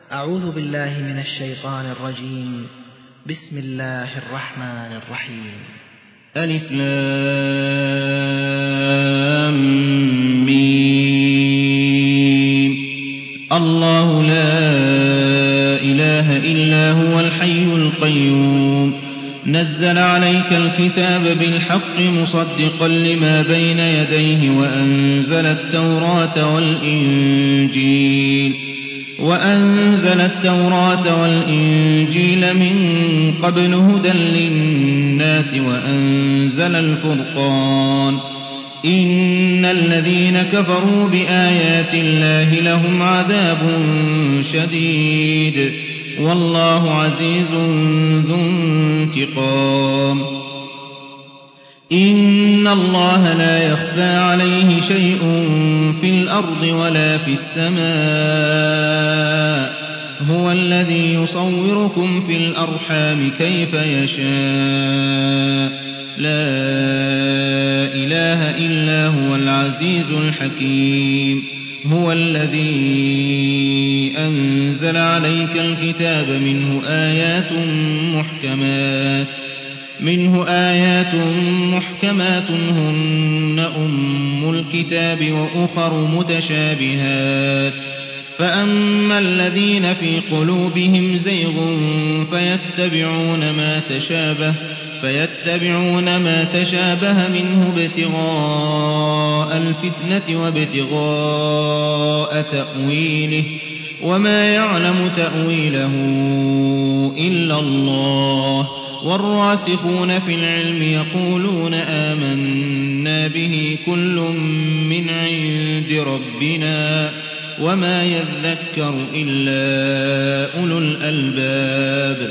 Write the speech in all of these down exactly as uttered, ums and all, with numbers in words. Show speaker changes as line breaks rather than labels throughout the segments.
أعوذ بالله من الشيطان الرجيم. بسم الله الرحمن الرحيم.
ألف لام ميم. الله لا إله إلا هو الحي القيوم نزل عليك الكتاب بالحق مصدقا لما بين يديه وأنزل التوراة والإنجيل وأنزل التوراة والإنجيل من قبل هدى للناس وأنزل الفرقان إن الذين كفروا بآيات الله لهم عذاب شديد والله عزيز ذو انتقام. إن الله لا يخفى عليه شيء في الأرض ولا في السماء هو الذي يصوركم في الأرحام كيف يشاء لا إله إلا هو العزيز الحكيم. هو الذي أنزل عليك الكتاب منه آيات محكمات منه آيات محكمات هن أم الكتاب وأخر متشابهات فأما الذين في قلوبهم زيغ فيتبعون ما تشابه فيتبعون ما تشابه منه ابتغاء الفتنة وابتغاء تأويله وما يعلم تأويله إلا الله والراسخون في العلم يقولون آمنا به كل من عند ربنا وما يذكر إلا أولو الألباب.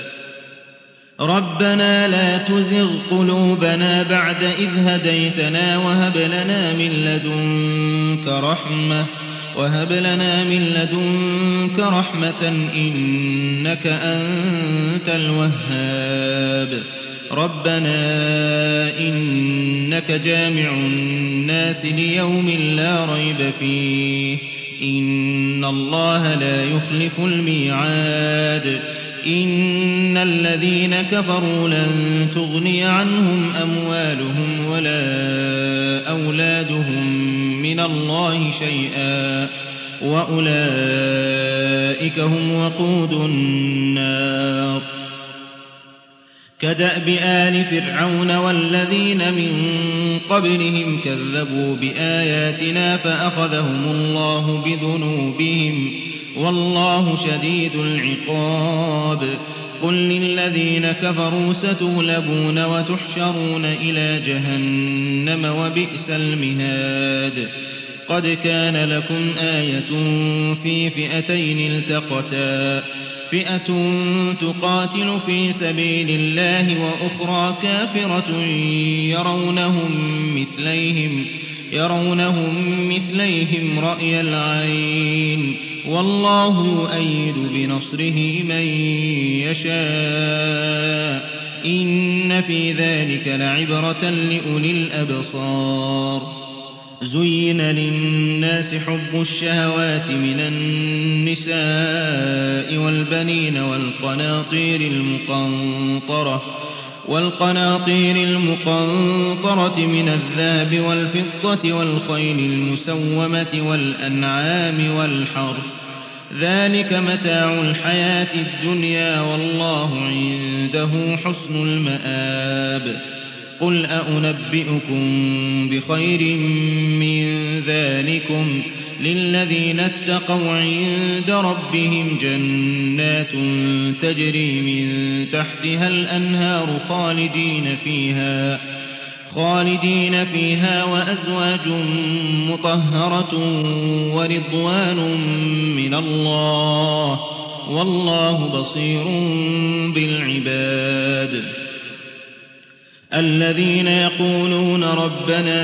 ربنا لا تزغ قلوبنا بعد إذ هديتنا وهب لنا من لدنك رحمة وهب لنا من لدنك رحمة إنك أنت الوهاب. ربنا إنك جامع الناس ليوم لا ريب فيه إن الله لا يخلف الميعاد. إن الذين كفروا لن تغني عنهم أموالهم ولا أولادهم من الله شيئا وأولئك هم وقود النار. كدأب آل فرعون والذين من قبلهم كذبوا بآياتنا فأخذهم الله بذنوبهم والله شديد العقاب. قل للذين كفروا ستغلبون وتحشرون إلى جهنم وبئس المهاد. قد كان لكم آية في فئتين التقتا فئة تقاتل في سبيل الله وأخرى كافرة يرونهم مثليهم يرونهم مثليهم رأي العين والله يؤيد بنصره من يشاء إن في ذلك لعبرة لأولي الأبصار. زين للناس حب الشهوات من النساء والبنين والقناطير المقنطرة والقناطير المقنطرة من الذهب والفضة والخيل المسومة والأنعام والحرث ذلك متاع الحياة الدنيا والله عنده حسن المآب. قل أنبئكم بخير من ذلكم للذين اتقوا عند ربهم جنات تجري من تحتها الأنهار خالدين فيها خالدين فيها وأزواج مطهرة ورضوان من الله والله بصير بالعباد. الذين يقولون ربنا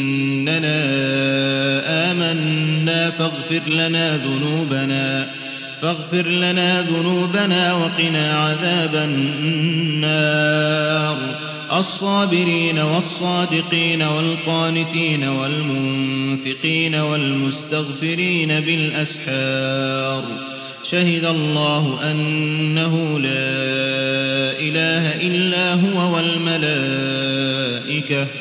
إننا آمنا فاغفر لنا ذنوبنا فاغفر لنا ذنوبنا وقنا عذاب النار الصابرين والصادقين والقانتين والمنفقين والمستغفرين بالأسحار شهد الله أنه لا إله إلا هو والملائكة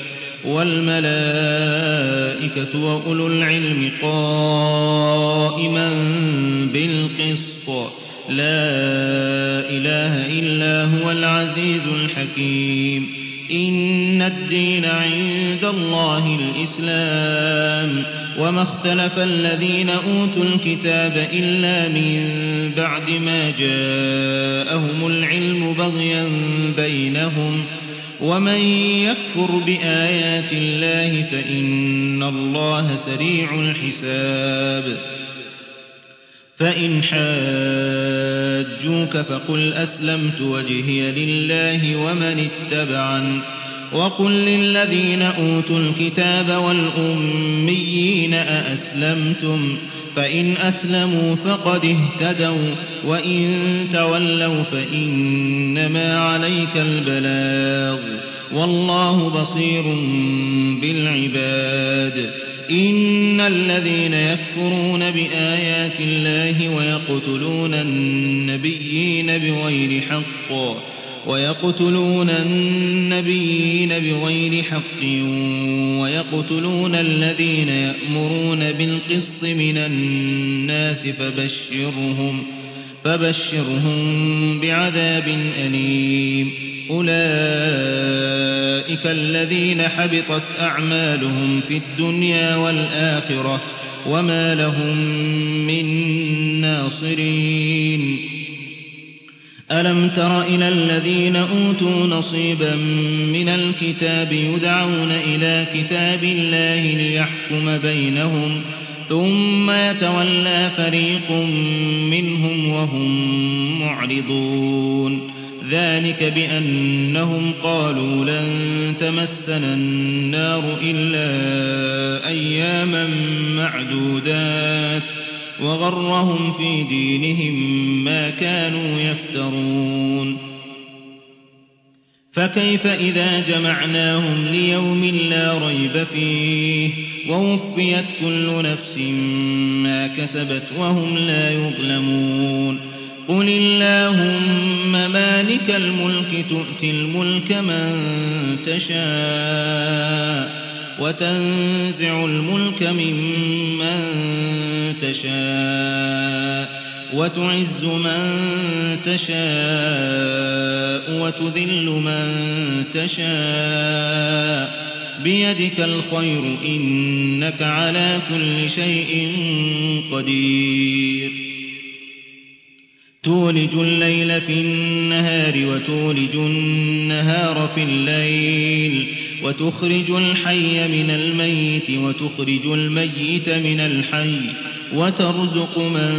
والملائكة وأولو العلم قائما بالقسط لا إله إلا هو العزيز الحكيم إن الدين عند الله الإسلام وما اختلف الذين أوتوا الكتاب إلا من بعد ما جاءهم العلم بغيا بينهم ومن يكفر بآيات الله فإن الله سريع الحساب فإن حاجوك فقل أسلمت وجهي لله ومن اتبعن وقل للذين أوتوا الكتاب والأميين أأسلمتم فإن أسلموا فقد اهتدوا وإن تولوا فإنما عليك البلاغ والله بصير بالعباد إن الذين يكفرون بآيات الله ويقتلون النبيين بغير حق ويقتلون النبيين بغير حق ويقتلون الذين يأمرون بالقسط من الناس فبشرهم فبشرهم بعذاب أليم أولئك الذين حبطت أعمالهم في الدنيا والآخرة وما لهم من ناصرين ألم تر إلى الذين أوتوا نصيبا من الكتاب يدعون إلى كتاب الله ليحكم بينهم ثم يتولى فريق منهم وهم معرضون ذلك بأنهم قالوا لن تمسنا النار إلا أياما معدودات وغرهم في دينهم ما كانوا يفترون فكيف إذا جمعناهم ليوم لا ريب فيه ووفيت كل نفس ما كسبت وهم لا يظلمون قل اللهم مالك الملك تؤتي الملك من تشاء وتنزع الملك ممن تشاء وتعز من تشاء وتذل من تشاء بيدك الخير إنك على كل شيء قدير تولج الليل في النهار وتولج النهار في الليل وتخرج الحي من الميت وتخرج الميت من الحي وترزق من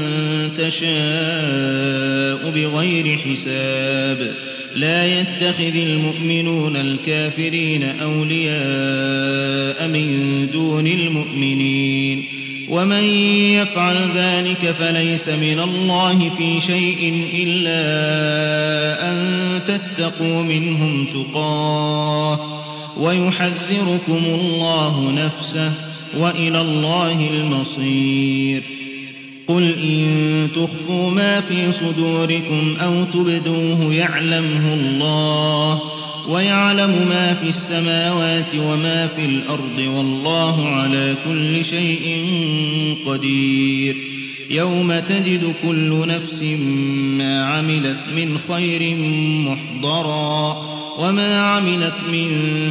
تشاء بغير حساب لا يتخذ المؤمنون الكافرين أولياء من دون المؤمنين ومن يفعل ذلك فليس من الله في شيء إلا أن تتقوا منهم تقاه ويحذركم الله نفسه وإلى الله المصير قل إن تخفوا ما في صدوركم أو تبدوه يعلمه الله ويعلم ما في السماوات وما في الأرض والله على كل شيء قدير يوم تجد كل نفس ما عملت من خير محضرا وما عملت من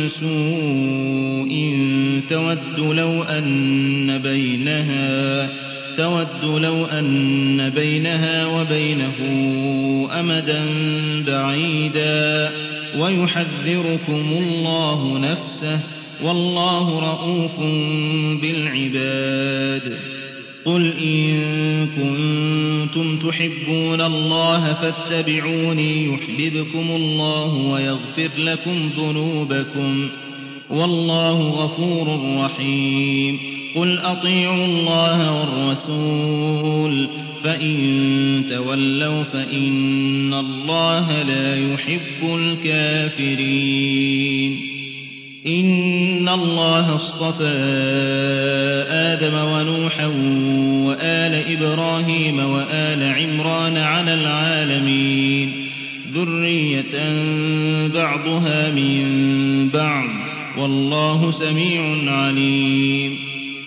سوء تود لو أن بينها تود لو أن بينها وبينه أمدا بعيدا ويحذركم الله نفسه والله رءوف بالعباد قل إن كنتم تحبون الله فاتبعوني يحببكم الله ويغفر لكم ذنوبكم والله غفور رحيم قل أطيعوا الله والرسول فإن تولوا فإن الله لا يحب الكافرين إن الله اصطفى آدم ونوحا وآل إبراهيم وآل عمران على العالمين ذرية بعضها من بعض والله سميع عليم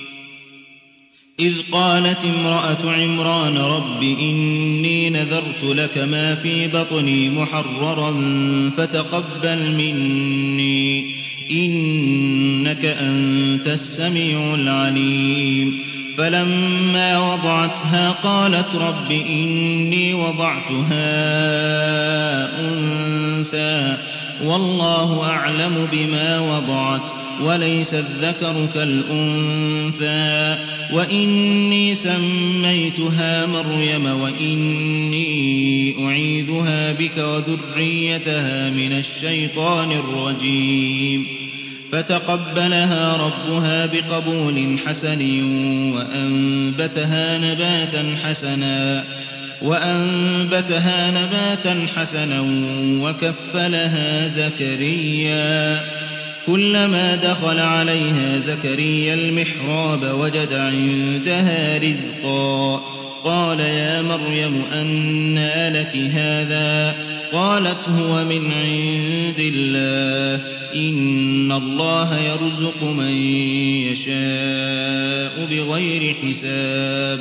إذ قالت امرأة عمران رب إني نذرت لك ما في بطني محررا فتقبل مني إنك أنت السميع العليم فلما وضعتها قالت رب إني وضعتها أنثى والله أعلم بما وضعت وليس الذكر كالأنثى وإني سميتها مريم وإني أعيذها بك وذريتها من الشيطان الرجيم فتقبلها ربها بقبول حسن وأنبتها نباتا حسنا وأنبتها نباتا حسنا وكفلها زكريا كلما دخل عليها زكريا المحراب وجد عندها رزقا قال يا مريم أنى لك هذا قالت هو من عند الله إن الله يرزق من يشاء بغير حساب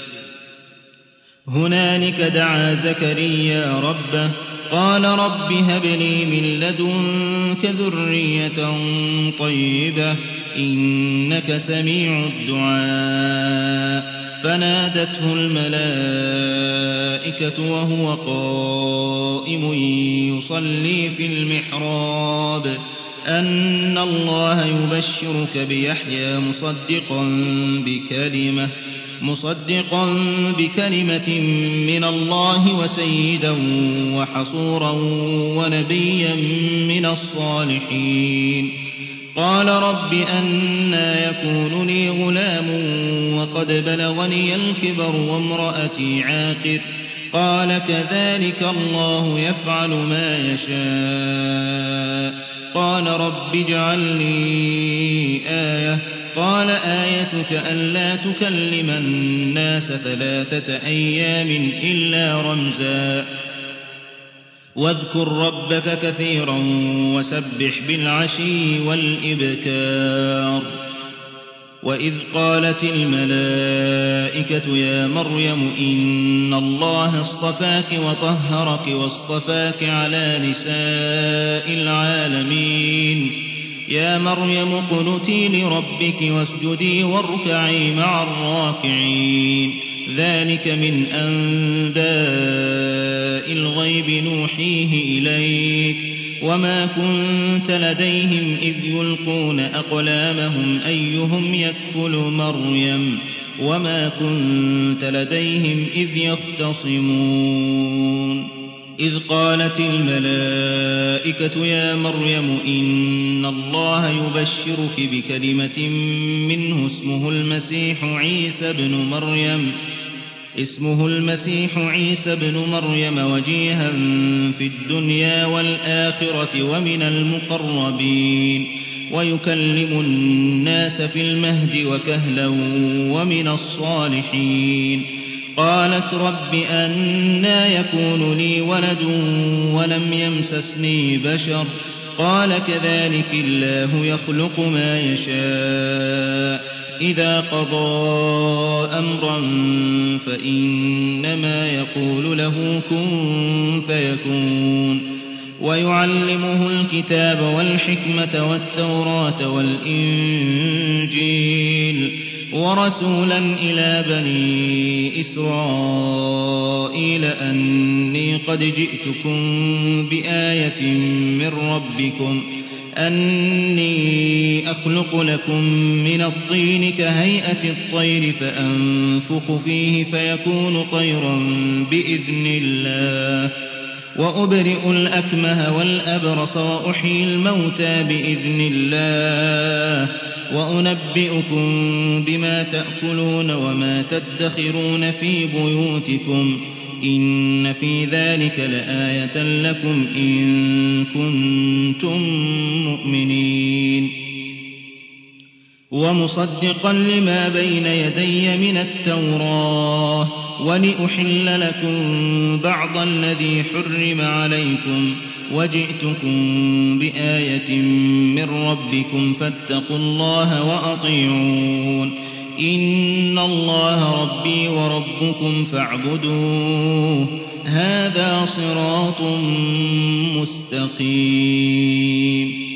هنالك دعا زكريا ربه قال رب هب لي من لدنك ذرية طيبة إنك سميع الدعاء فنادته الملائكة وهو قائم يصلي في المحراب أن الله يبشرك بيحيى مصدقا بكلمة مصدقا بكلمة من الله وسيدا وحصورا ونبيا من الصالحين قال رب أنى يكون لي غلام وقد بلغني الكبر وامرأتي عاقر قال كذلك الله يفعل ما يشاء قال رب اجعل لي آية قال آيتك ألا تكلم الناس ثلاثة أيام إلا رمزا واذكر ربك كثيرا وسبح بالعشي والإبكار وإذ قالت الملائكة يا مريم إن الله اصطفاك وطهرك واصطفاك على نساء العالمين يا مريم اقنتي لربك واسجدي واركعي مع الراكعين ذلك من أنباء الغيب نوحيه إليك وما كنت لديهم إذ يلقون أقلامهم أيهم يكفل مريم وما كنت لديهم إذ يختصمون إذ قالت الملائكة يا مريم إن الله يبشرك بكلمة منه اسمه المسيح عيسى بن مريم اسمه المسيح عيسى بن مريم وجيها في الدنيا والآخرة ومن المقربين ويكلم الناس في المهد وكهلا ومن الصالحين قالت رب أنى يكون لي ولد ولم يمسسني بشر قال كذلك الله يخلق ما يشاء إذا قضى أمرا فإنما يقول له كن فيكون ويعلمه الكتاب والحكمة والتوراة والإنجيل ورسولا إلى بني إسرائيل أني قد جئتكم بآية من ربكم أني أخلق لكم من الطين كهيئة الطير فأنفخ فيه فيكون طيرا بإذن الله وأبرئ الأكمه والأبرص وأحيي الموتى بإذن الله وأنبئكم بما تأكلون وما تدخرون في بيوتكم إن في ذلك لآية لكم إن كنتم مؤمنين ومصدقا لما بين يدي من التوراة ولأحل لكم بعض الذي حرم عليكم وجئتكم بآية من ربكم فاتقوا الله وأطيعون إن الله ربي وربكم فاعبدوه هذا صراط مستقيم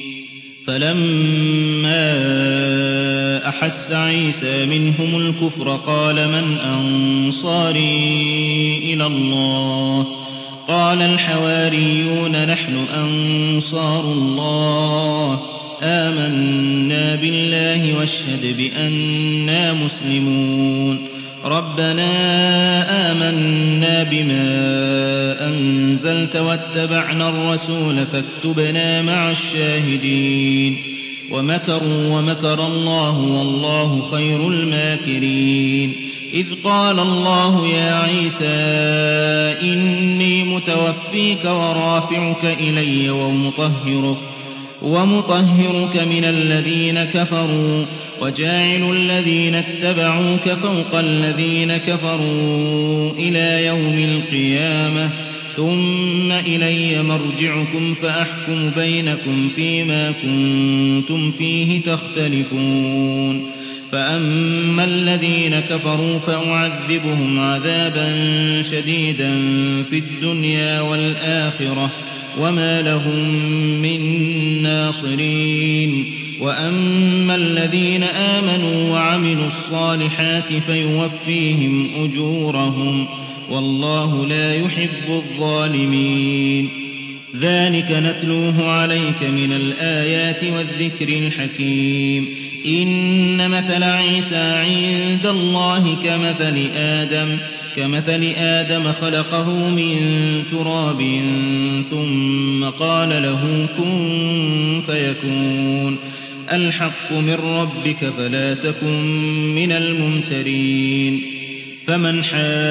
فلما أحس عيسى منهم الكفر قال من أنصاري إلى الله قال الحواريون نحن أنصار الله آمنا بالله واشهد بأننا مسلمون ربنا آمنا بما أنزلت واتبعنا الرسول فاكتبنا مع الشاهدين ومكروا ومكر الله والله خير الماكرين إذ قال الله يا عيسى إني متوفيك ورافعك إلي ومطهرك ومطهرك من الذين كفروا وجاعل الذين اتبعوك فوق الذين كفروا إلى يوم القيامة ثم إلي مرجعكم فأحكم بينكم فيما كنتم فيه تختلفون فأما الذين كفروا فأعذبهم عذابا شديدا في الدنيا والآخرة وما لهم من ناصرين وأما الذين آمنوا وعملوا الصالحات فيوفيهم أجورهم والله لا يحب الظالمين ذلك نتلوه عليك من الآيات والذكر الحكيم إن مثل عيسى عند الله كمثل آدم كمثل آدم خلقه من تراب ثم قال له كن فيكون الحق من ربك فلا تكن من الممترين فمن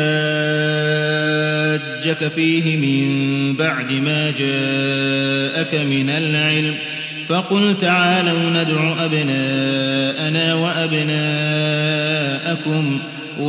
حاجك فيه من بعد ما جاءك من العلم فقل تعالوا ندع أبناءنا وأبناءكم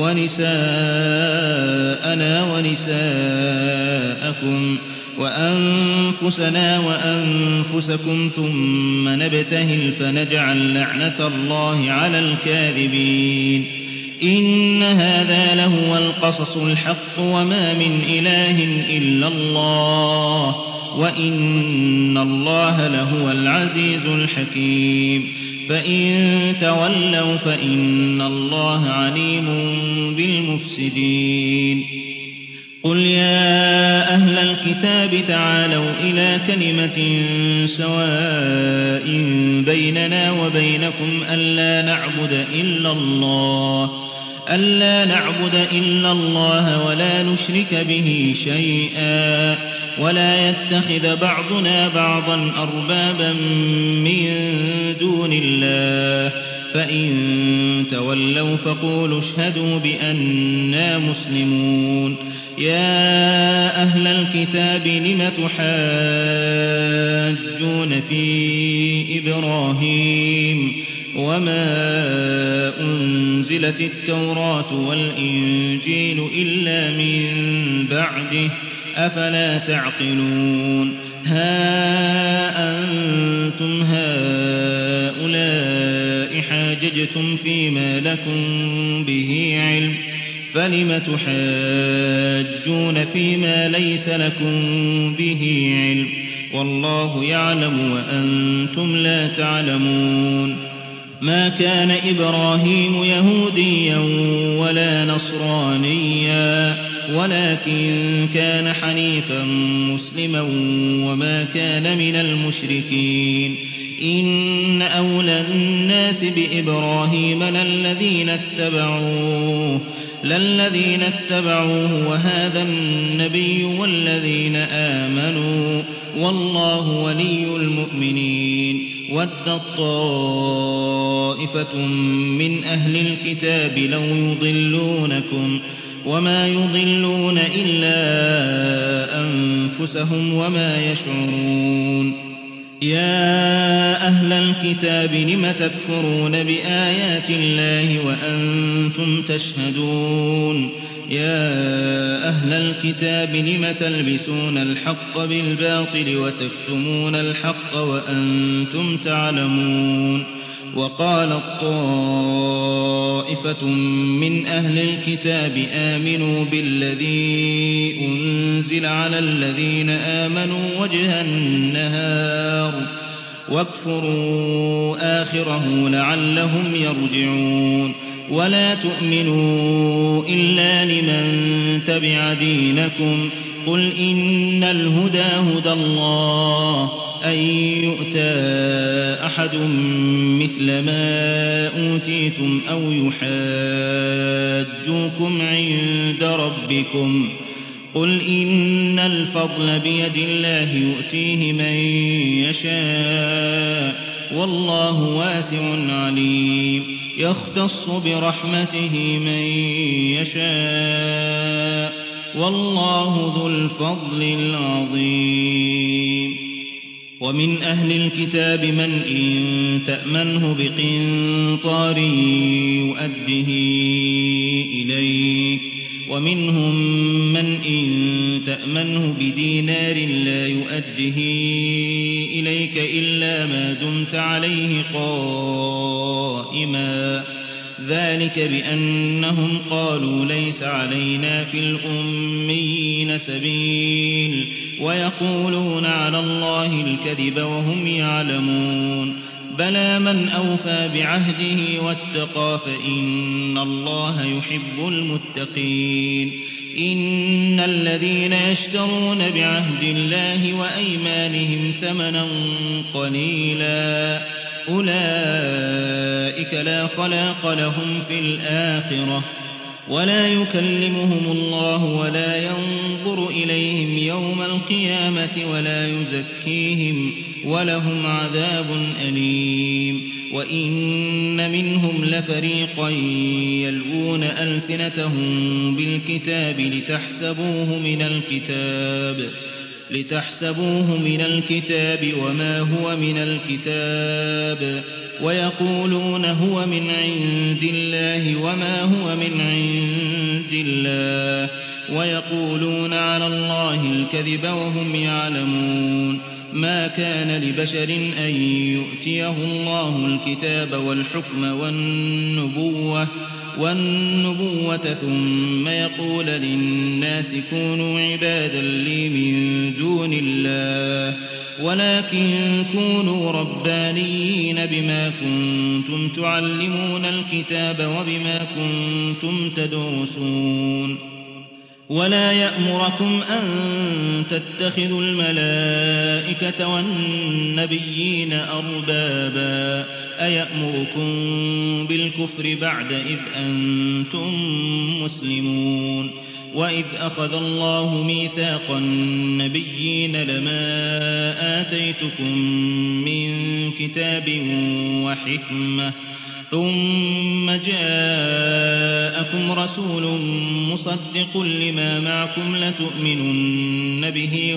ونساءنا ونساءكم وأنفسنا وأنفسكم ثم نبتهل فنجعل لعنة الله على الكاذبين إن هذا لهو القصص الحق وما من إله إلا الله وإن الله لهو العزيز الحكيم فإن تولوا فإن الله عليم بالمفسدين قل يا أهل الكتاب تعالوا إلى كلمة سواء بيننا وبينكم ألا نعبد إلا الله ألا نعبد إلا الله ولا نشرك به شيئا ولا يتخذ بعضنا بعضا أربابا من دون الله فإن تولوا فقولوا اشهدوا بأننا مسلمون يا أهل الكتاب لم تحاجون في إبراهيم وما أنزلت التوراة والإنجيل إلا من بعده أفلا تعقلون ها أنتم هؤلاء حاججتم فيما لكم به علم فلم تحاجون فيما ليس لكم به علم والله يعلم وأنتم لا تعلمون ما كان إبراهيم يهوديا ولا نصرانيا ولكن كان حنيفا مسلما وما كان من المشركين إن أولى الناس بإبراهيم للذين اتبعوه للذين اتبعوه وهذا النبي والذين آمنوا والله ولي المؤمنين ودت طائفة من أهل الكتاب لو يضلونكم وما يضلون إلا أنفسهم وما يشعرون يا أهل الكتاب لم تكفرون بآيات الله وأنتم تشهدون يا أهل الكتاب لم تلبسون الحق بالباطل وتكتمون الحق وأنتم تعلمون وقالت طائفة من أهل الكتاب آمنوا بالذي أنزل على الذين آمنوا وجه النهار واكفروا آخره لعلهم يرجعون ولا تؤمنوا إلا لمن تبع دينكم قل إن الهدى هدى الله أن يؤتى أحد مثل ما أوتيتم أو يحاجوكم عند ربكم قل إن الفضل بيد الله يؤتيه من يشاء والله واسع عليم يختص برحمته من يشاء والله ذو الفضل العظيم ومن أهل الكتاب من إن تأمنه بقنطار يؤده إليك ومنهم من إن تأمنه بدينار لا يؤده إليك إلا ما دمت عليه قائما ذلك بأنهم قالوا ليس علينا في الأميين سبيل ويقولون على الله الكذب وهم يعلمون بلى من أوفى بعهده واتقى فإن الله يحب المتقين إن الذين يشترون بعهد الله وأيمانهم ثمنا قليلا أولئك لا خلاق لهم في الآخرة ولا يكلمهم الله ولا ينظر إليهم يوم القيامة ولا يزكيهم ولهم عذاب أليم وإن منهم لفريقا يلوون ألسنتهم بالكتاب لتحسبوه من الكتاب لتحسبوه من الكتاب وما هو من الكتاب ويقولون هو من عند الله وما هو من عند الله ويقولون على الله الكذب وهم يعلمون ما كان لبشر أن يؤتيه الله الكتاب والحكم والنبوة والنبوة ثم يقول للناس كونوا عبادا لي من دون الله ولكن كونوا ربانيين بما كنتم تعلمون الكتاب وبما كنتم تدرسون ولا يأمركم أن تتخذوا الملائكة والنبيين أربابا أيأمركم بالكفر بعد إذ أنتم مسلمون وإذ أخذ الله ميثاق النبيين لما آتيتكم من كتاب وحكمة ثم جاءكم رسول مصدق لما معكم لتؤمنن به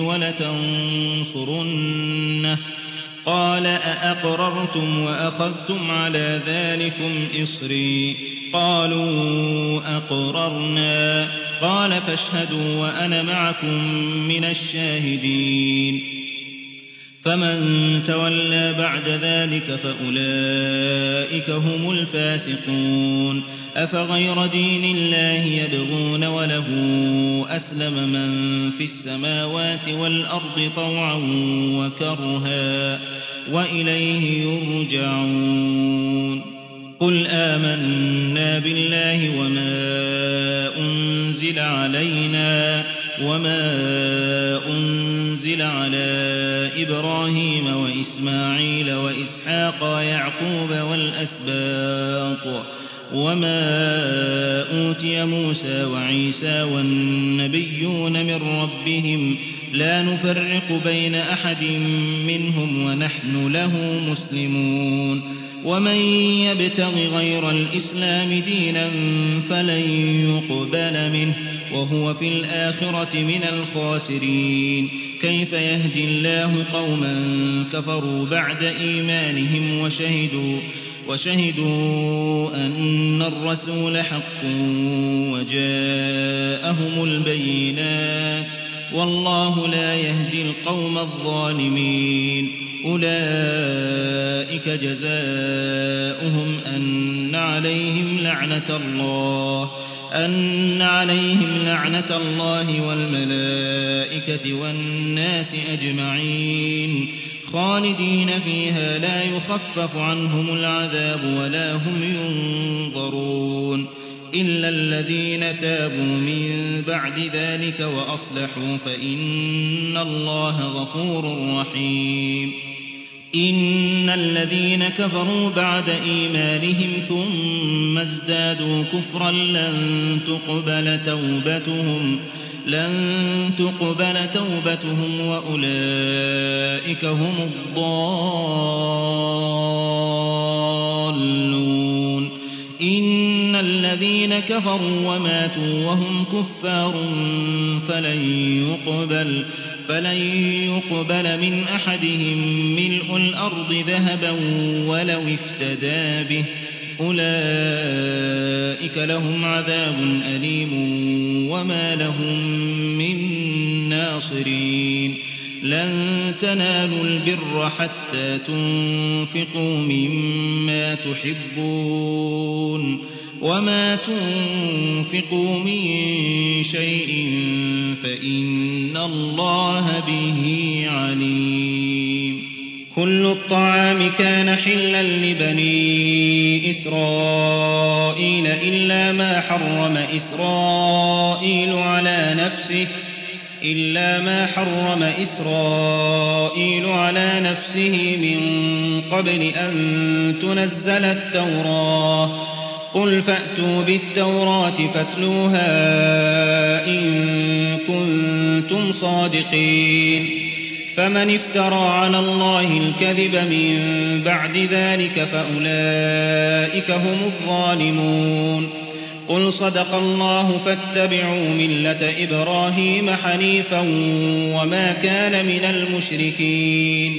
ولتنصرنه قال أأقررتم وأخذتم على ذلكم إصري قالوا أقررنا قال فاشهدوا وأنا معكم من الشاهدين فمن تولى بعد ذلك فأولئك هم الفاسقون أفغير دين الله يبغون وله أسلم من في السماوات والأرض طوعا وكرها وإليه يرجعون قل آمنا بالله وما أنزل علينا وما أنزل على إبراهيم وإسماعيل وإسحاق ويعقوب والأسباط وما أوتي موسى وعيسى والنبيون من ربهم لا نفرق بين أحد منهم ونحن له مسلمون ومن يبتغ غير الإسلام دينا فلن يقبل منه وهو في الآخرة من الخاسرين كيف يهدي الله قوما كفروا بعد إيمانهم وشهدوا وشهدوا أن الرسول حق وجاءهم البينات والله لا يهدي القوم الظالمين أولئك جزاؤهم أن عليهم لعنة الله أن عليهم لعنة الله والملائكة والناس أجمعين خالدين فيها لا يخفف عنهم العذاب ولا هم ينظرون إلا الذين تابوا من بعد ذلك وأصلحوا فإن الله غفور رحيم إن الذين كفروا بعد إيمانهم ثم ازدادوا كفرا لن تقبل توبتهم لن تقبل توبتهم وأولئك هم الضالون إن الذين كفروا وماتوا وهم كفار فلن يقبل فلن يقبل من أحدهم ملء الأرض ذهبا ولو افتدى به أولئك لهم عذاب أليم وما لهم من ناصرين لن تنالوا البر حتى تنفقوا مما تحبون وما تنفقوا من شيء فإن الله به عليم كل الطعام كان حلا لبني إسرائيل إلا ما حرم إسرائيل على نفسه إلا ما حرم إسرائيل على نفسه من قبل أن تنزل التوراة قل فأتوا بالتوراة فاتلوها إن كنتم صادقين فمن افترى على الله الكذب من بعد ذلك فأولئك هم الظالمون قل صدق الله فاتبعوا ملة إبراهيم حنيفا وما كان من المشركين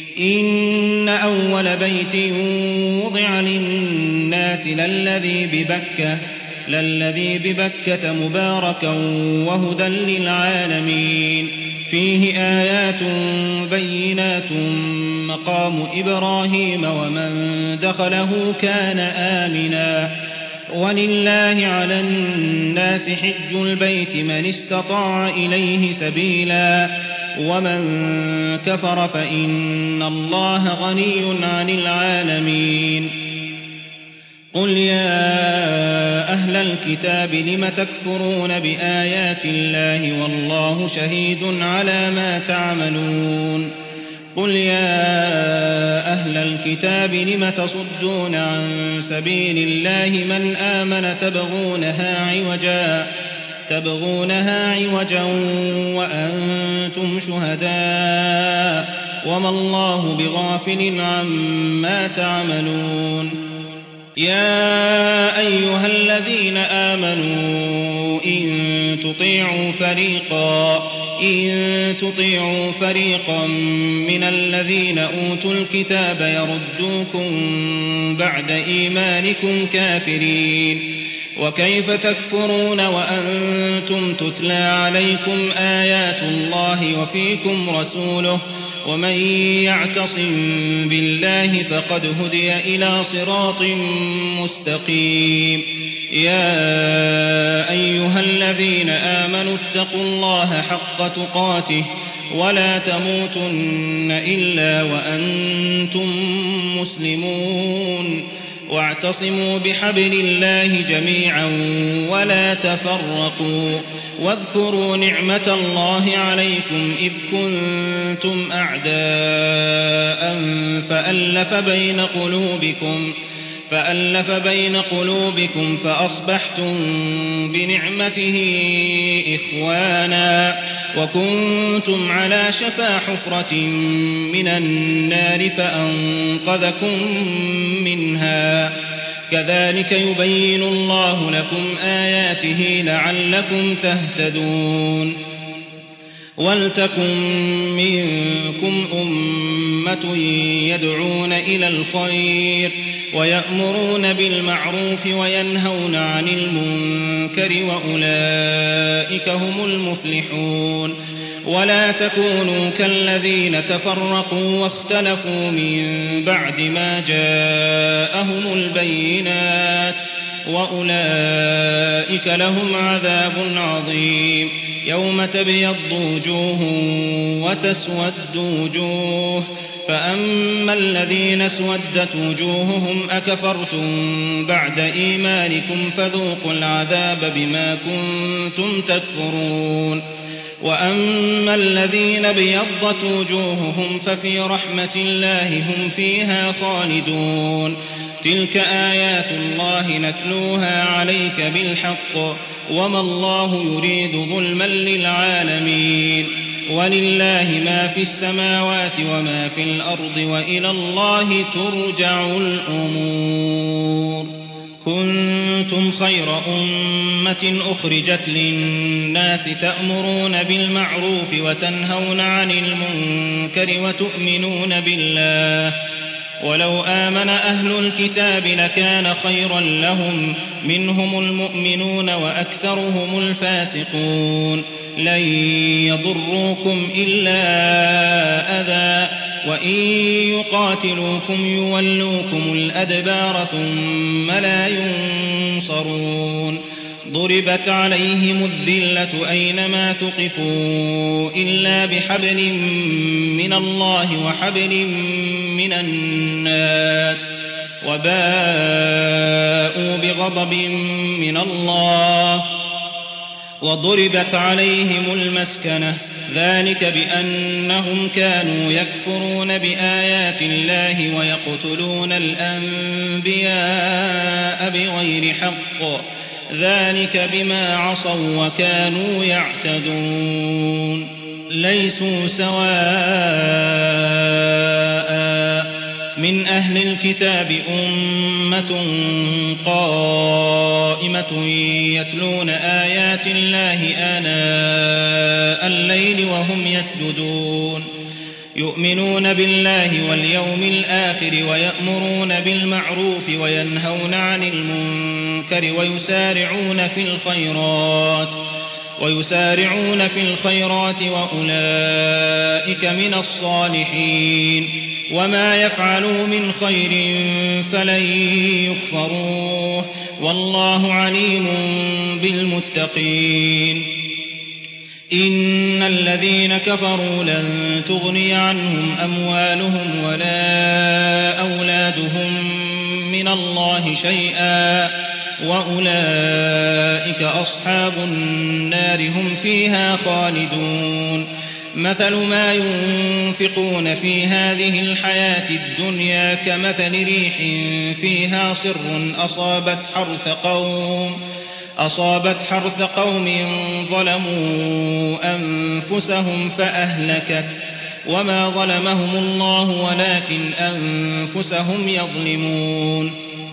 إن أول بيت وضع للناس للذي ببكة للذي ببكة مباركا وهدى للعالمين فيه آيات بينات مقام إبراهيم ومن دخله كان آمنا ولله على الناس حج البيت من استطاع إليه سبيلا ومن كفر فإن الله غني عن العالمين قل يا أهل الكتاب لم تكفرون بآيات الله والله شهيد على ما تعملون قل يا أهل الكتاب لم تصدون عن سبيل الله من آمن تبغونها عوجا تبغونها عوجا وأنتم شهداء وما الله بغافل عما تعملون يا أيها الذين آمنوا إن تطيعوا فريقا إن تطيعوا فريقا من الذين أوتوا الكتاب يردوكم بعد إيمانكم كافرين وكيف تكفرون وأنتم تتلى عليكم آيات الله وفيكم رسوله ومن يعتصم بالله فقد هدي إلى صراط مستقيم يا أيها الذين آمنوا اتقوا الله حق تقاته ولا تموتن إلا وأنتم مسلمون واعتصموا بحبل الله جميعا ولا تفرقوا واذكروا نعمة الله عليكم إذ كنتم أعداء فألف بين قلوبكم فألف بين قلوبكم فأصبحتم بنعمته إخوانا وكنتم على شفا حفرة من النار فأنقذكم منها كذلك يبين الله لكم آياته لعلكم تهتدون ولتكن منكم أمة يدعون إلى الخير ويأمرون بالمعروف وينهون عن المنكر وأولئك هم المفلحون ولا تكونوا كالذين تفرقوا واختلفوا من بعد ما جاءهم البينات وأولئك لهم عذاب عظيم يوم تبيض وجوه وتسود وجوه فأما الذين اسودت وجوههم أكفرتم بعد إيمانكم فذوقوا العذاب بما كنتم تكفرون وأما الذين ابيضت وجوههم ففي رحمة الله هم فيها خالدون تلك آيات الله نتلوها عليك بالحق وما الله يريد ظلما للعالمين ولله ما في السماوات وما في الأرض وإلى الله ترجع الأمور كنتم خير أمة أخرجت للناس تأمرون بالمعروف وتنهون عن المنكر وتؤمنون بالله ولو آمن أهل الكتاب لكان خيرا لهم منهم المؤمنون وأكثرهم الفاسقون لن يضروكم إلا أذى وإن يقاتلوكم يولوكم الأدبار ثم لا ينصرون ضربت عليهم الذلة أينما ثقفوا إلا بحبل من الله وحبل من الناس وباءوا بغضب من الله وضربت عليهم المسكنة ذلك بأنهم كانوا يكفرون بآيات الله ويقتلون الأنبياء بغير حق ذلك بما عصوا وكانوا يعتدون ليسوا سواء من أهل الكتاب أمة قائمة يتلون آيات الله آناء الليل وهم يسجدون يؤمنون بالله واليوم الآخر ويأمرون بالمعروف وينهون عن المنكر ويسارعون في الخيرات ويسارعون في الخيرات وأولئك من الصالحين وما يفعلوا من خير فلن يكفروه والله عليم بالمتقين إن الذين كفروا لن تغني عنهم أموالهم ولا أولادهم من الله شيئا وأولئك أصحاب النار هم فيها خالدون مثل ما ينفقون في هذه الحياة الدنيا كمثل ريح فيها صر أصابت حرث قوم أصابت حرث قوم ظلموا أنفسهم فأهلكت وما ظلمهم الله ولكن أنفسهم يظلمون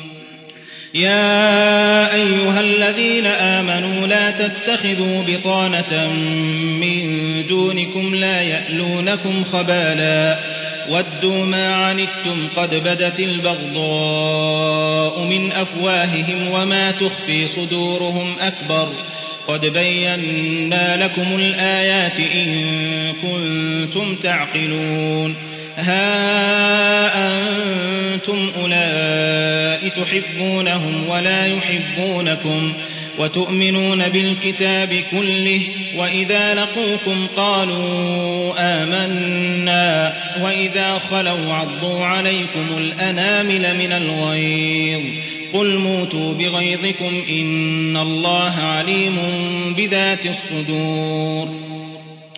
يا أيها الذين آمنوا لا تتخذوا بطانة من دونكم لا يألونكم خبالا ودوا ما عنتم قد بدت البغضاء من أفواههم وما تخفي صدورهم أكبر قد بينا لكم الآيات إن كنتم تعقلون ها أنتم أولئك تحبونهم ولا يحبونكم وتؤمنون بالكتاب كله وإذا لقوكم قالوا آمنا وإذا خلوا عضوا عليكم الأنامل من الغيظ قل موتوا بغيظكم إن الله عليم بذات الصدور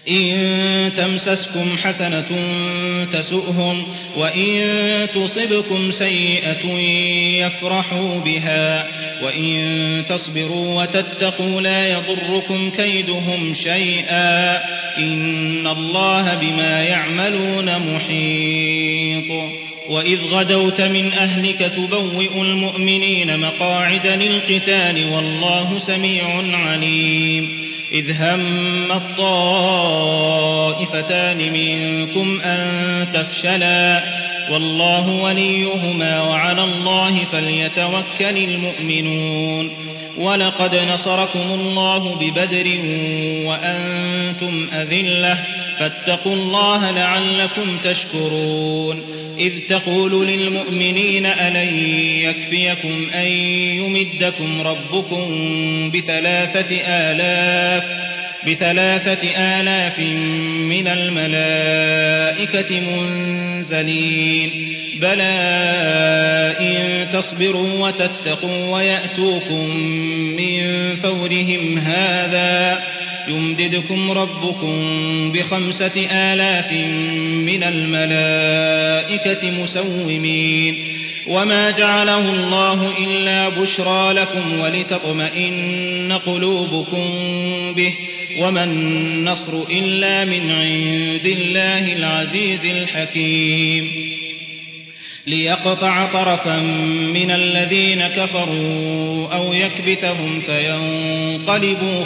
إن تمسسكم حسنة تسؤهم وإن تصبكم سيئة يفرحوا بها وإن تصبروا وتتقوا لا يضركم كيدهم شيئا إن الله بما يعملون محيط. وإذ غدوت من أهلك تبوئ المؤمنين مقاعد للقتال والله سميع عليم. إذ هم الطائفتان منكم أن تفشلا والله وليهما وعلى الله فليتوكل المؤمنون. ولقد نصركم الله ببدر وأنتم أذلة فاتقوا الله لعلكم تشكرون. إذ تقول للمؤمنين ألن يكفيكم أن يمدكم ربكم بثلاثة آلاف بثلاثة آلاف من الملائكة منزلين بلى إن تصبروا وتتقوا ويأتوكم من فورهم هذا يمددكم ربكم بخمسة آلاف من الملائكة مسومين. وما جعله الله إلا بشرى لكم ولتطمئن قلوبكم به وما النصر إلا من عند الله العزيز الحكيم. ليقطع طرفا من الذين كفروا أو يكبتهم فينقلبوا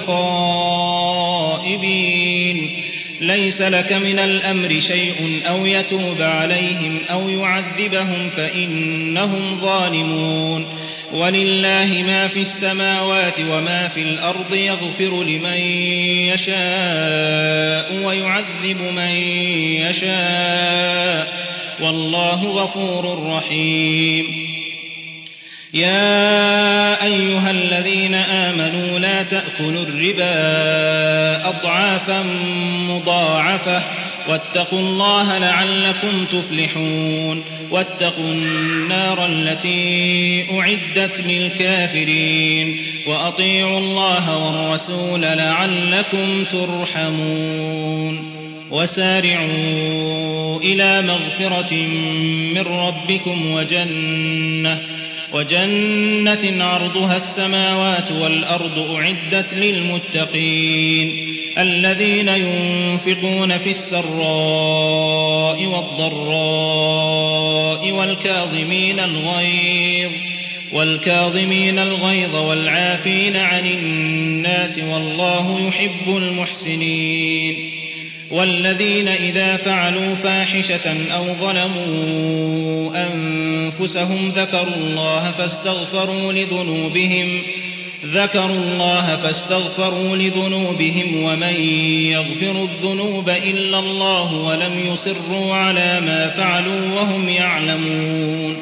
خائبين. ليس لك من الأمر شيء أو يتوب عليهم أو يعذبهم فإنهم ظالمون. ولله ما في السماوات وما في الأرض يغفر لمن يشاء ويعذب من يشاء والله غفور رحيم. يا أيها الذين آمنوا لا تأكلوا الربا أضعافا مضاعفة واتقوا الله لعلكم تفلحون. واتقوا النار التي أعدت للكافرين وأطيعوا الله والرسول لعلكم ترحمون. وسارعوا إلى مغفرة من ربكم وجنة وجنة عرضها السماوات والأرض أعدت للمتقين الذين ينفقون في السراء والضراء والكاظمين الغيظ والكاظمين الغيظ والعافين عن الناس والله يحب المحسنين. والذين إذا فعلوا فاحشة أو ظلموا أنفسهم ذكروا الله فاستغفروا لذنوبهم ذكروا الله فاستغفروا لذنوبهم ومن يغفر الذنوب إلا الله ولم يصروا على ما فعلوا وهم يعلمون.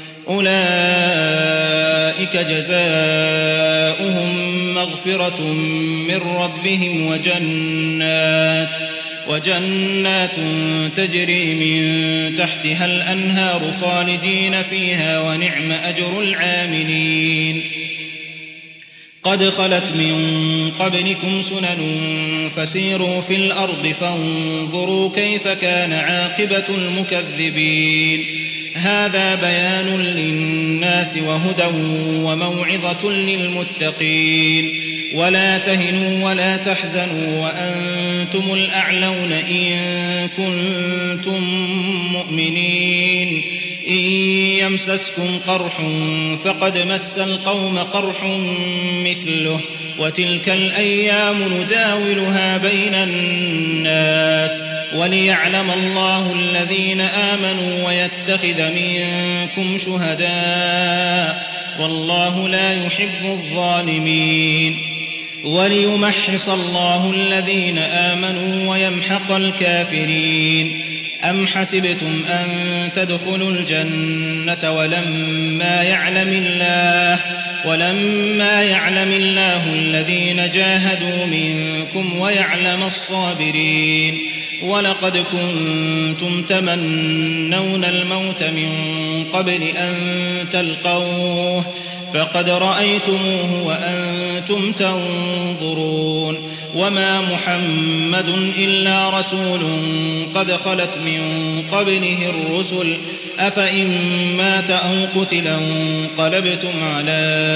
أولئك جزاؤهم مغفرة من ربهم وجنات وجنات تجري من تحتها الأنهار خالدين فيها ونعم أجر العاملين. قد خلت من قبلكم سنن فسيروا في الأرض فانظروا كيف كان عاقبة المكذبين. هذا بيان للناس وهدى وموعظة للمتقين. ولا تهنوا ولا تحزنوا وأنتم الأعلون إن كنتم مؤمنين. إن يمسسكم قرح فقد مس القوم قرح مثله وتلك الأيام نداولها بين الناس وليعلم الله الذين آمنوا ويتخذ منكم شهداء والله لا يحب الظالمين. وليمحص الله الذين آمنوا ويمحق الكافرين. أم حسبتم أن تدخلوا الجنة ولما يعلم الله ولما يعلم الله الذين جاهدوا منكم ويعلم الصابرين. ولقد كنتم تمنون الموت من قبل أن تلقوه فقد رأيتموه وأنتم تنظرون وما محمد إلا رسول قد خلت من قبله الرسل أفإن مات أو قتل انقلبتم على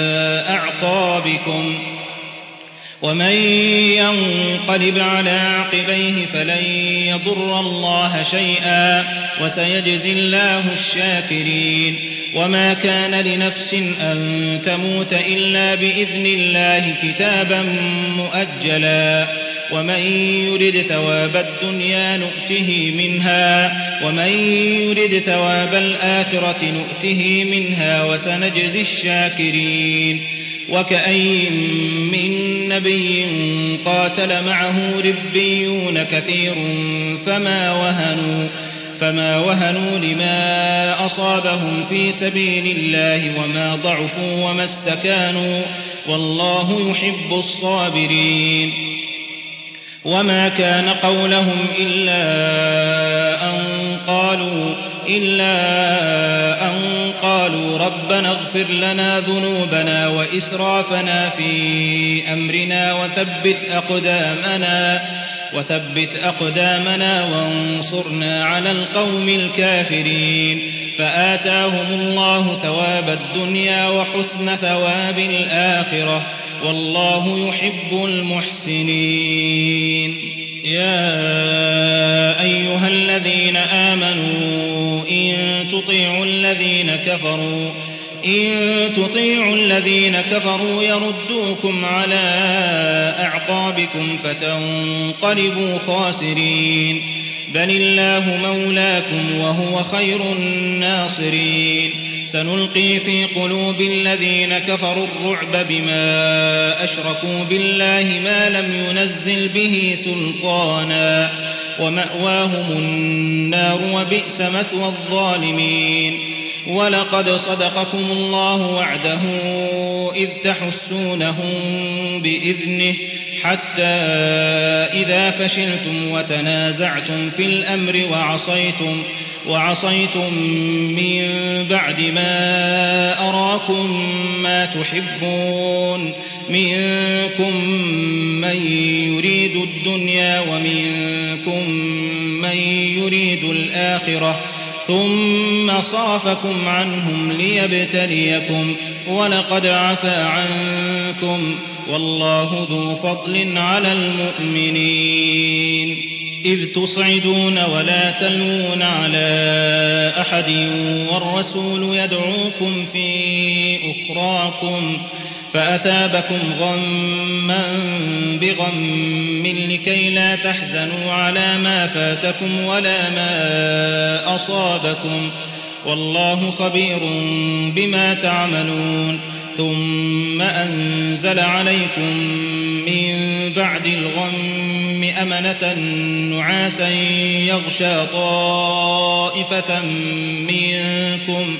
أعقابكم ومن ينقلب على عقبيه فلن يضر الله شيئا وسيجزي الله الشاكرين وما كان لنفس أن تموت إلا بإذن الله كتابا مؤجلا ومن يرد ثواب الدنيا نؤته منها ومن يرد ثواب الآخرة نؤته منها وسنجزي الشاكرين وكأين من نبي قاتل معه ربيون كثير فما وهنوا فما وهنوا لما أصابهم في سبيل الله وما ضعفوا وما استكانوا والله يحب الصابرين وما كان قولهم إلا أن قالوا إلا أن قالوا ربنا اغفر لنا ذنوبنا وإسرافنا في أمرنا وثبت أقدامنا وثبت أقدامنا وانصرنا على القوم الكافرين فآتاهم الله ثواب الدنيا وحسن ثواب الآخرة والله يحب المحسنين يا أيها الذين آمنوا إن تطيعوا الذين كفروا إن تطيعوا الذين كفروا يردوكم على أعقابكم فتنقلبوا خاسرين بل الله مولاكم وهو خير الناصرين سنلقي في قلوب الذين كفروا الرعب بما أشركوا بالله ما لم ينزل به سلطانا ومأواهم النار وبئس مثوى الظالمين ولقد صدقكم الله وعده إذ تحسونهم بإذنه حتى إذا فشلتم وتنازعتم في الأمر وعصيتم وعصيتم من بعد ما أراكم ما تحبون منكم من يريد الدنيا ومنكم من يريد الآخرة ثم صرفكم عنهم ليبتليكم ولقد عفا عنكم والله ذو فضل على المؤمنين إذ تصعدون ولا تلوون على أحد والرسول يدعوكم في أخراكم فأثابكم غما بغم لكي لا تحزنوا على ما فاتكم ولا ما أصابكم والله خبير بما تعملون ثم أنزل عليكم من بعد الغم أمنة نعاسا يغشى طائفة منكم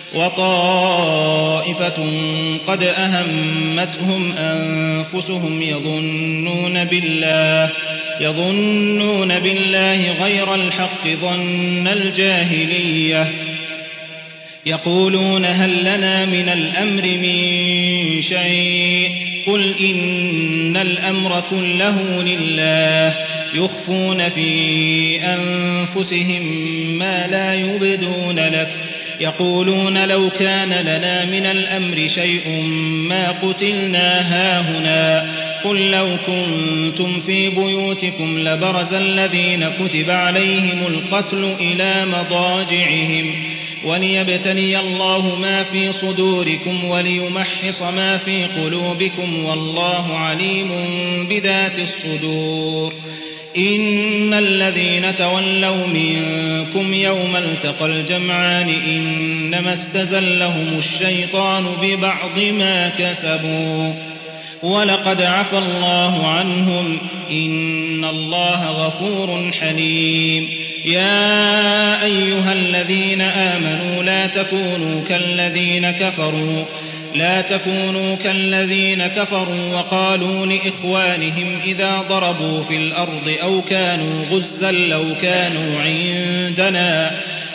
وطائفة قد أهمتهم أنفسهم يظنون بالله يظنون بالله غير الحق ظن الجاهلية يقولون هل لنا من الأمر من شيء قل إن الأمر كله لله يخفون في أنفسهم ما لا يبدون لك يقولون لو كان لنا من الأمر شيء ما قتلنا هاهنا قل لو كنتم في بيوتكم لبرز الذين كتب عليهم القتل إلى مضاجعهم وليبتلي الله ما في صدوركم وليمحص ما في قلوبكم والله عليم بذات الصدور إن الذين تولوا منكم يوم التقى الجمعان إنما استزلهم الشيطان ببعض ما كسبوا ولقد عفى الله عنهم إن الله غفور حليم يا أيها الذين آمنوا لا تكونوا كالذين كفروا لا تكونوا كالذين كفروا وقالوا لإخوانهم إذا ضربوا في الأرض أو كانوا غزا لو كانوا عندنا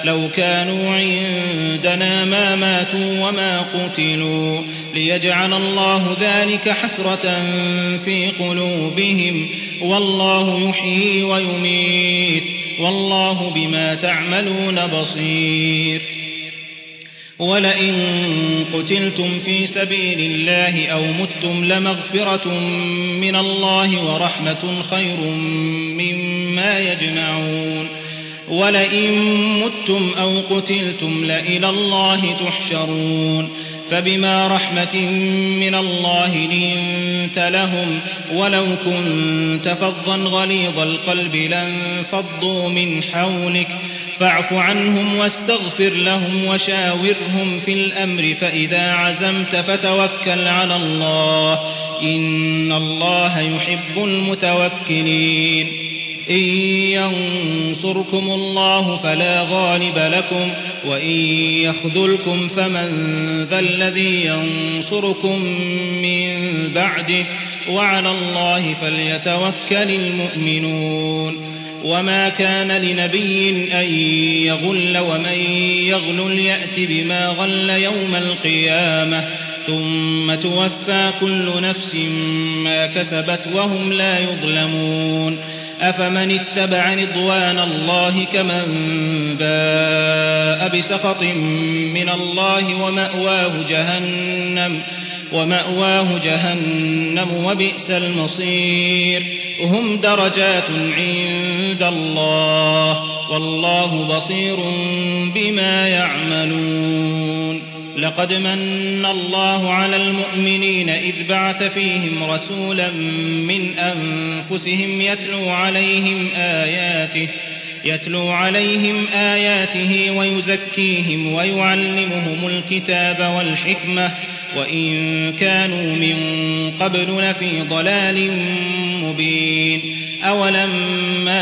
لو كانوا عندنا ما ماتوا وما قتلوا ليجعل الله ذلك حسرة في قلوبهم والله يحيي ويميت والله بما تعملون بصير ولئن قتلتم في سبيل الله أو متم لمغفرة من الله ورحمة خير مما يجمعون ولئن متم أو قتلتم لإلى الله تحشرون فبما رحمة من الله لنت لهم ولو كنت فظا غليظ القلب لانفضوا من حولك فاعف عنهم واستغفر لهم وشاورهم في الأمر فإذا عزمت فتوكل على الله إن الله يحب المتوكلين إن ينصركم الله فلا غالب لكم وإن يخذلكم فمن ذا الذي ينصركم من بعده وعلى الله فليتوكل المؤمنون وما كان لنبي أن يغل ومن يغل يأت بما غل يوم القيامة ثم توفى كل نفس ما كسبت وهم لا يظلمون أفمن اتبع رضوان الله كمن باء بسخط من الله ومأواه جهنم ومأواه جهنم وبئس المصير هم درجات عند الله والله بصير بما يعملون لقد من الله على المؤمنين إذ بعث فيهم رسولا من أنفسهم يتلو عليهم آياته يتلو عليهم آياته ويزكيهم ويعلمهم الكتاب والحكمة وإن كانوا من قبل لفي ضلال مبين أولما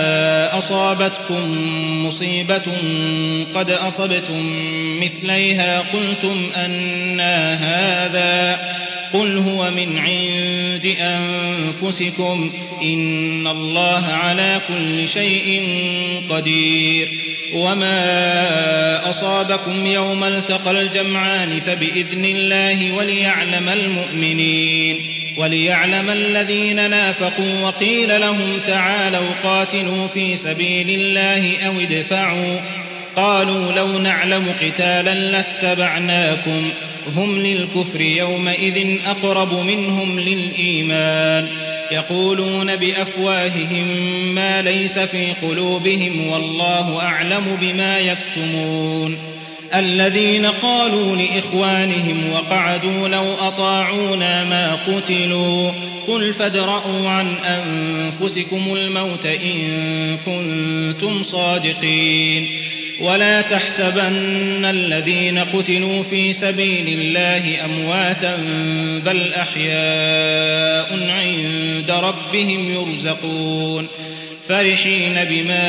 أصابتكم مصيبة قد أصبتم مثليها قلتم أنى هذا قل هو من عند أنفسكم إن الله على كل شيء قدير وما أصابكم يوم التقى الجمعان فبإذن الله وليعلم المؤمنين وليعلم الذين نافقوا وقيل لهم تعالوا قاتلوا في سبيل الله أو ادفعوا قالوا لو نعلم قتالا لاتبعناكم هم للكفر يومئذ أقرب منهم للإيمان يقولون بأفواههم ما ليس في قلوبهم والله أعلم بما يكتمون الذين قالوا لإخوانهم وقعدوا لو أطاعونا ما قتلوا قل فادرءوا عن أنفسكم الموت إن كنتم صادقين ولا تحسبن الذين قتلوا في سبيل الله أمواتا بل أحياء عند ربهم يرزقون فرحين بما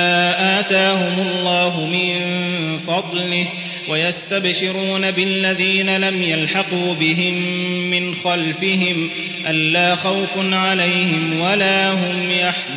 آتاهم الله من فضله ويستبشرون بالذين لم يلحقوا بهم من خلفهم ألا خوف عليهم ولا هم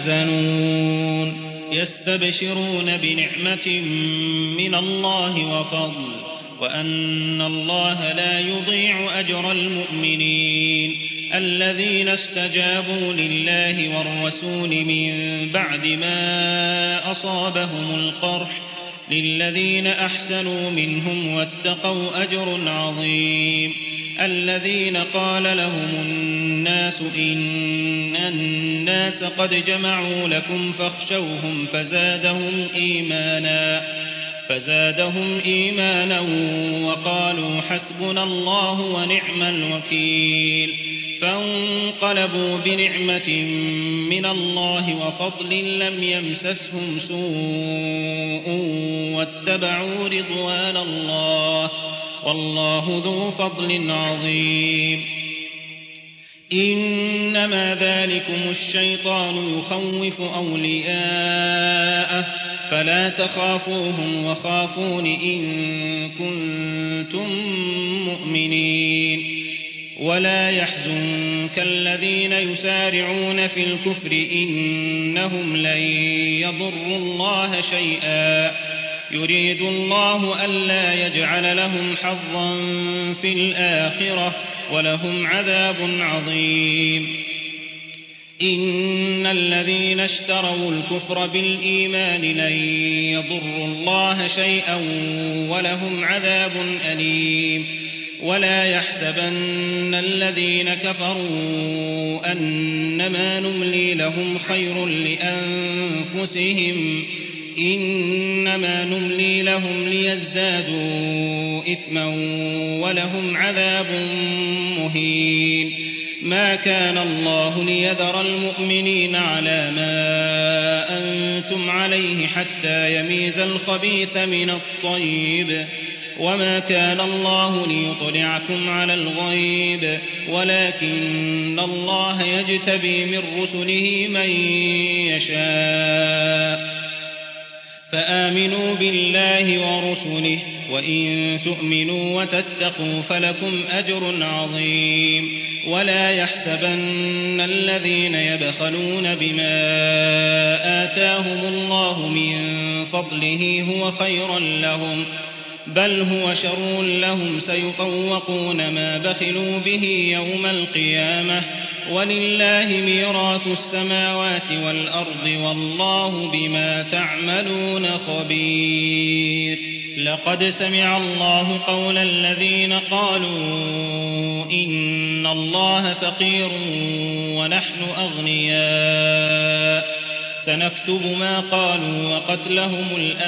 يحزنون يستبشرون بنعمة من الله وفضل وأن الله لا يضيع أجر المؤمنين الذين استجابوا لله والرسول من بعد ما أصابهم القرح للذين أحسنوا منهم واتقوا أجر عظيم الذين قال لهم الناس إن الناس قد جمعوا لكم فاخشوهم فزادهم إيمانا فزادهم إيمانا وقالوا حسبنا الله ونعم الوكيل فانقلبوا بنعمة من الله وفضل لم يمسسهم سوء واتبعوا رضوان الله والله ذو فضل عظيم إنما ذلكم الشيطان يخوف أولياءه فلا تخافوهم وخافون إن كنتم مؤمنين ولا يحزنك الذين يسارعون في الكفر إنهم لن يضروا الله شيئا يريد الله ألا يجعل لهم حظا في الآخرة ولهم عذاب عظيم. إن الذين اشتروا الكفر بالإيمان لن يضروا الله شيئا ولهم عذاب أليم. ولا يحسبن الذين كفروا أنما نملي لهم خير لأنفسهم إنما نملي لهم ليزدادوا إثما ولهم عذاب مهين. ما كان الله ليذر المؤمنين على ما أنتم عليه حتى يميز الخبيث من الطيب وما كان الله ليطلعكم على الغيب ولكن الله يجتبي من رسله من يشاء فآمنوا بالله ورسله وإن تؤمنوا وتتقوا فلكم أجر عظيم. ولا يحسبن الذين يبخلون بما آتاهم الله من فضله هو خيرا لهم بل هو شر لهم سيطوقون ما بخلوا به يوم القيامة ولله ميراث السماوات والأرض والله بما تعملون خبير. لقد سمع الله قول الذين قالوا إن الله فقير ونحن أغنياء سنكتب ما قالوا وقتلهم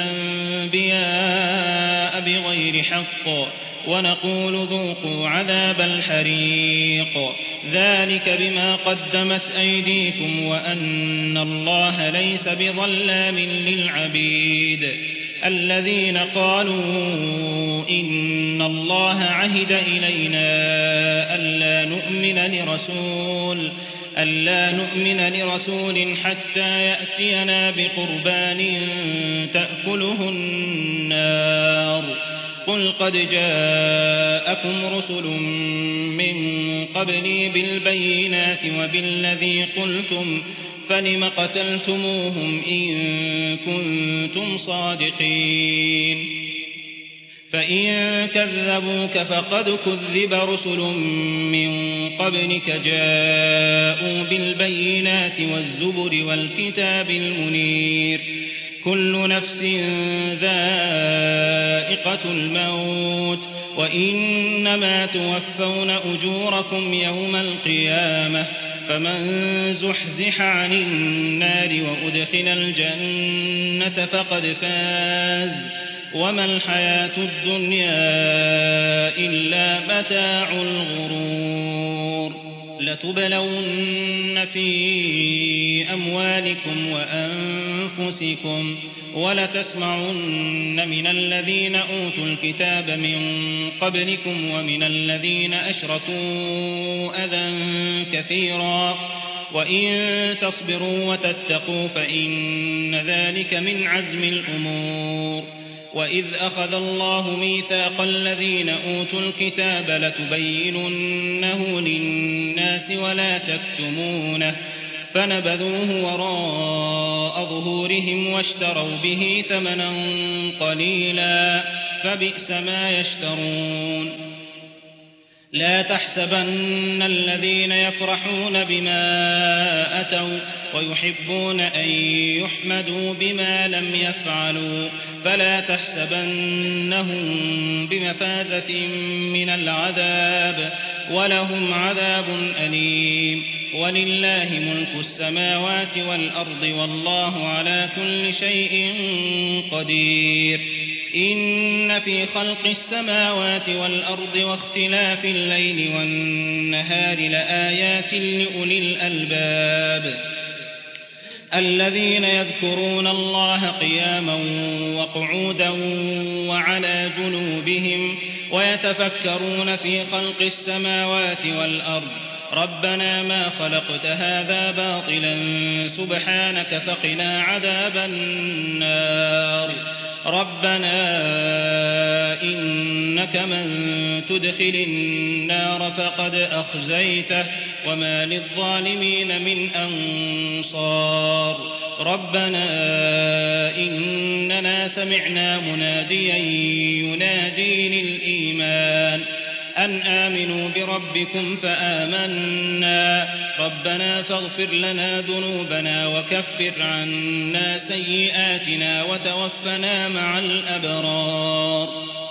الأنبياء بغير حق ونقول ذوقوا عذاب الحريق ذلك بما قدمت أيديكم وأن الله ليس بظلام للعبيد. الذين قالوا إن الله عهد إلينا ألا نؤمن لرسول ألا نؤمن لرسول حتى يأتينا بقربان تأكله النار قل قد جاءكم رسل من قبلي بالبينات وبالذي قلتم فلم قتلتموهم إن كنتم صادقين. فإن كذبوك فقد كذب رسل من قبلك جاءوا بالبينات والزبر والكتاب المنير كل نفس ذائقة الموت وإنما توفون أجوركم يوم القيامة فمن زحزح عن النار وأدخل الجنة فقد فاز وما الحياة الدنيا إلا متاع الغرور. لتبلون في أموالكم وأنفسكم ولتسمعن من الذين أوتوا الكتاب من قبلكم ومن الذين أشركوا أذى كثيرا وإن تصبروا وتتقوا فإن ذلك من عزم الأمور. وإذ أخذ الله ميثاق الذين أوتوا الكتاب لتبيننه للناس ولا تكتمونه فنبذوه وراء ظهورهم واشتروا به ثمنا قليلا فبئس ما يشترون. لا تحسبن الذين يفرحون بما أتوا ويحبون أن يحمدوا بما لم يفعلوا فلا تحسبنهم بمفازة من العذاب ولهم عذاب أليم. ولله ملك السماوات والأرض والله على كل شيء قدير. إن في خلق السماوات والأرض واختلاف الليل والنهار لآيات لأولي الألباب الذين يذكرون الله قياما وقعودا وعلى جنوبهم ويتفكرون في خلق السماوات والأرض ربنا ما خلقت هذا باطلا سبحانك فقنا عذاب النار. ربنا إنك من تدخل النار فقد أخزيته وما للظالمين من أنصار ربنا إننا سمعنا مناديا ينادي للإيمان أن آمنوا بربكم فآمنا ربنا فاغفر لنا ذنوبنا وكفر عنا سيئاتنا وتوفنا مع الأبرار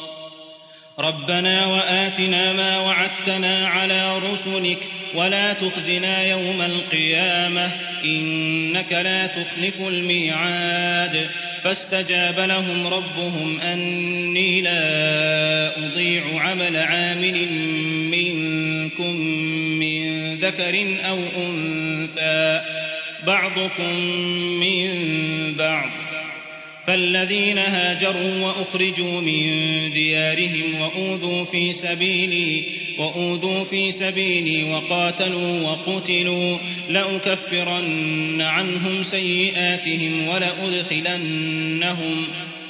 ربنا وآتنا ما وعدتنا على رسلك ولا تخزنا يوم القيامة إنك لا تخلف الميعاد فاستجاب لهم ربهم أني لا أضيع عمل عامل منكم من ذكر أو أنثى بعضكم من بعض فالذين هاجروا وأخرجوا من ديارهم وأوذوا في سبيلي وأوذوا في سبيلي وقاتلوا وقتلوا لأكفرن عنهم سيئاتهم ولأدخلنهم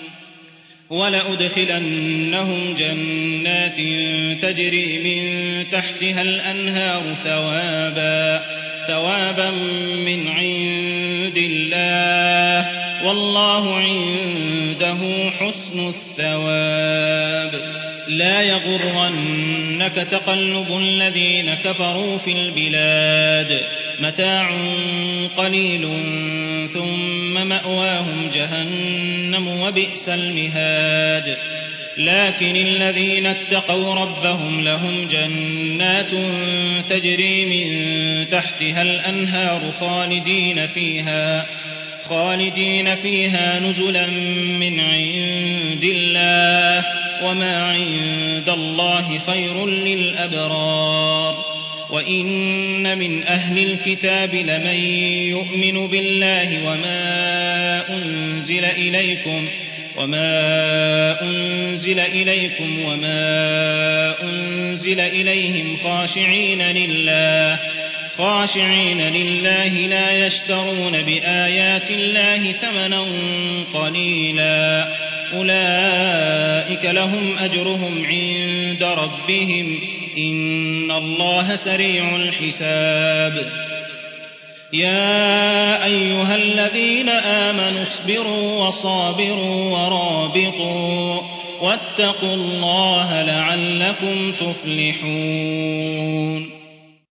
ولأدخلنهم جنات تجري من تحتها الأنهار ثوابا ثوابا من عند الله والله عنده حسن الثواب لا يغرنك تقلب الذين كفروا في البلاد متاع قليل ثم مأواهم جهنم وبئس المهاد لكن الذين اتقوا ربهم لهم جنات تجري من تحتها الأنهار خالدين فيها خالدين فيها نزلا من عند الله وما عند الله خير للأبرار وإن من أهل الكتاب لمن يؤمن بالله وما أنزل إليكم وما أنزل إليكم وما أنزل إليهم خاشعين لله خاشعين لله لا يشترون بآيات الله ثمنا قليلا أولئك لهم أجرهم عند ربهم إن الله سريع الحساب يا أيها الذين آمنوا اصبروا وصابروا ورابطوا واتقوا الله لعلكم تفلحون